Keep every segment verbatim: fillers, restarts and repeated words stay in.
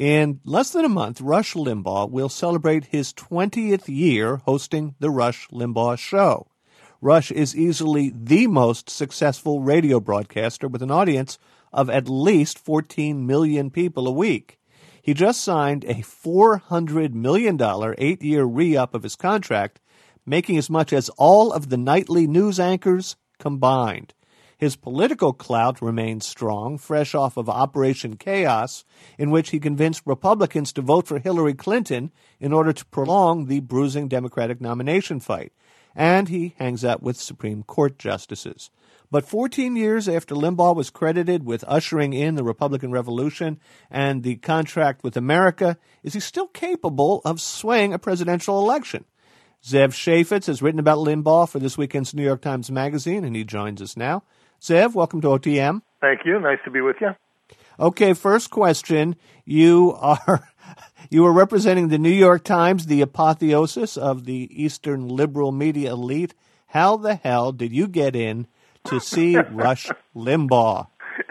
In less than a month, Rush Limbaugh will celebrate his twentieth year hosting the Rush Limbaugh Show. Rush is easily the most successful radio broadcaster with an audience of at least fourteen million people a week. He just signed a four hundred million dollars eight-year re-up of his contract, making as much as all of the nightly news anchors combined. His political clout remains strong, fresh off of Operation Chaos, in which he convinced Republicans to vote for Hillary Clinton in order to prolong the bruising Democratic nomination fight. And he hangs out with Supreme Court justices. But fourteen years after Limbaugh was credited with ushering in the Republican Revolution and the contract with America, is he still capable of swaying a presidential election? Zev Shafetz has written about Limbaugh for this weekend's New York Times Magazine, and he joins us now. Zev, welcome to O T M. Thank you. Nice to be with you. Okay, first question. You are you are representing the New York Times, the apotheosis of the Eastern liberal media elite. How the hell did you get in to see Rush Limbaugh?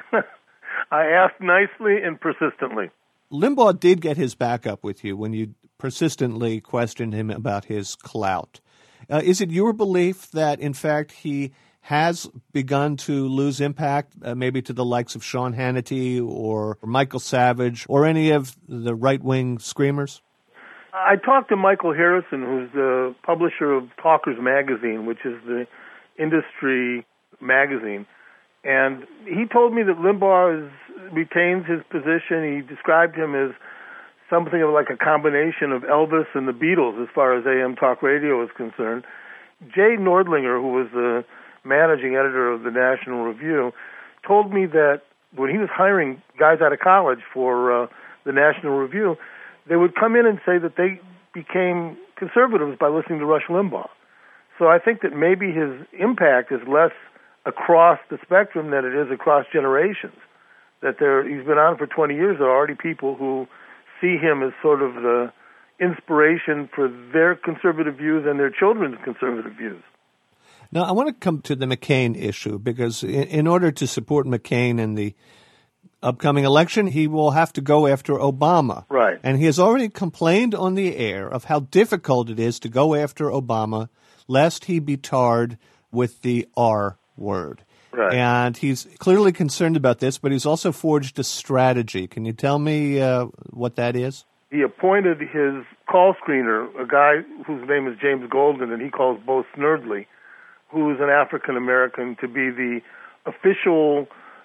I asked nicely and persistently. Limbaugh did get his back up with you when you persistently questioned him about his clout. Uh, is it your belief that, in fact, he has begun to lose impact, uh, maybe to the likes of Sean Hannity or Michael Savage or any of the right-wing screamers? I talked to Michael Harrison, who's the publisher of Talkers Magazine, which is the industry magazine, and he told me that Limbaugh is, retains his position. He described him as something of like a combination of Elvis and the Beatles as far as A M talk radio is concerned. Jay Nordlinger, who was the managing editor of the National Review, told me that when he was hiring guys out of college for uh, the National Review, they would come in and say that they became conservatives by listening to Rush Limbaugh. So I think that maybe his impact is less across the spectrum than it is across generations. That there, he's been on for twenty years. There are already people who see him as sort of the inspiration for their conservative views and their children's conservative views. Now, I want to come to the McCain issue because in, in order to support McCain in the upcoming election, he will have to go after Obama. Right. And he has already complained on the air of how difficult it is to go after Obama, lest he be tarred with the R word. Right. And he's clearly concerned about this, but he's also forged a strategy. Can you tell me uh, what that is? He appointed his call screener, a guy whose name is James Golden, and he calls Bo Snerdley, who is an African-American, to be the official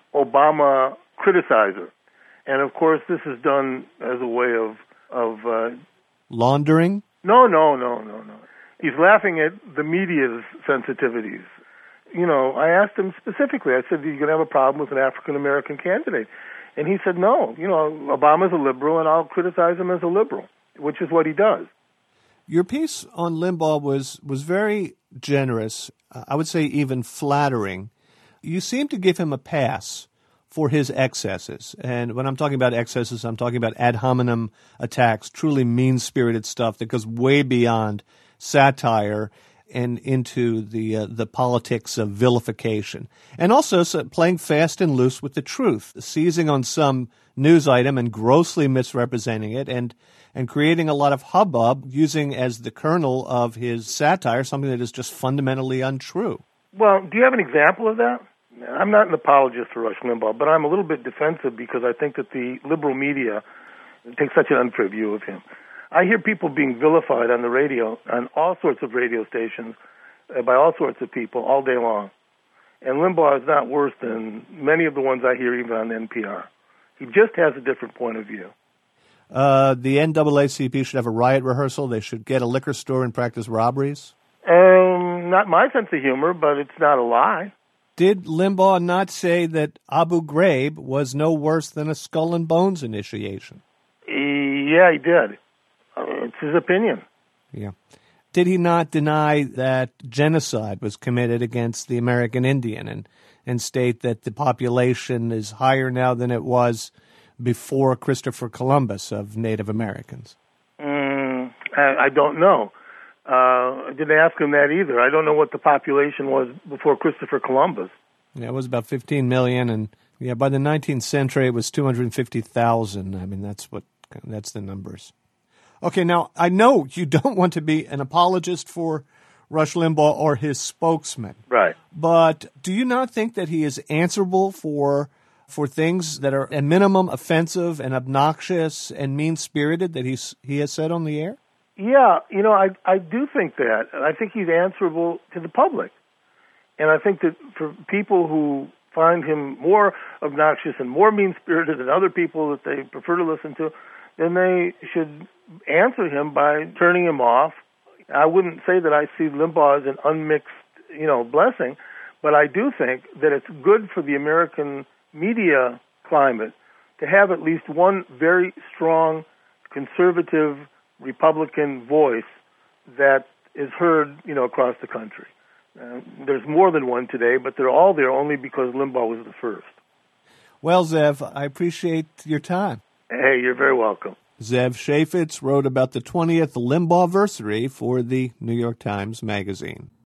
Obama criticizer. And, of course, this is done as a way of... of uh, laundering? No, no, no, no, no. He's laughing at the media's sensitivities. You know, I asked him specifically, I said, are you going to have a problem with an African-American candidate? And he said, no, you know, Obama's a liberal, and I'll criticize him as a liberal, which is what he does. Your piece on Limbaugh was, was very generous, uh, I would say even flattering. You seem to give him a pass for his excesses. And when I'm talking about excesses, I'm talking about ad hominem attacks, truly mean-spirited stuff that goes way beyond satire and into the uh, the politics of vilification. And also so playing fast and loose with the truth, seizing on some news item and grossly misrepresenting it and and creating a lot of hubbub using as the kernel of his satire something that is just fundamentally untrue. Well, do you have an example of that? I'm not an apologist for Rush Limbaugh, but I'm a little bit defensive because I think that the liberal media takes such an unfair view of him. I hear people being vilified on the radio, on all sorts of radio stations, uh, by all sorts of people all day long. And Limbaugh is not worse than many of the ones I hear even on N P R. He just has a different point of view. Uh, the N double A C P should have a riot rehearsal. They should get a liquor store and practice robberies. Um, not my sense of humor, but it's not a lie. Did Limbaugh not say that Abu Ghraib was no worse than a Skull and Bones initiation? Yeah, he did. It's his opinion. Yeah. Did he not deny that genocide was committed against the American Indian and, and state that the population is higher now than it was before Christopher Columbus of Native Americans? Mm, I, I don't know. Uh, I didn't ask him that either. I don't know what the population was before Christopher Columbus. Yeah, it was about fifteen million, and yeah, by the nineteenth century it was two hundred fifty thousand. I mean, that's what That's the numbers. Okay, now, I know you don't want to be an apologist for Rush Limbaugh or his spokesman. Right. But do you not think that he is answerable for for things that are at minimum offensive and obnoxious and mean-spirited that he's he has said on the air? Yeah, you know, I I do think that. I think he's answerable to the public. And I think that for people who find him more obnoxious and more mean-spirited than other people that they prefer to listen to, then they should answer him by turning him off. I wouldn't say that I see Limbaugh as an unmixed, you know, blessing, but I do think that it's good for the American media climate to have at least one very strong conservative Republican voice that is heard, you know, across the country. Uh, there's more than one today, but they're all there only because Limbaugh was the first. Well, Zev, I appreciate your time. Hey, you're very welcome. Zev Shafitz wrote about the twentieth Limbaugh-versary for the New York Times Magazine.